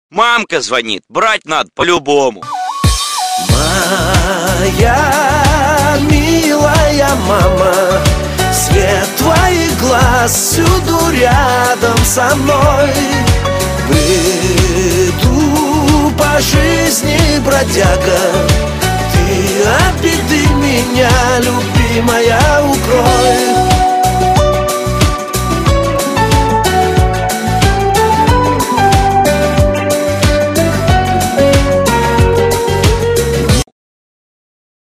Мамка звонит, брать надо по-любому. Моя милая мама, свет твоих глаз всюду рядом со мной. Бреду по жизни бродяга, ты от беды меня, любимая, укрой.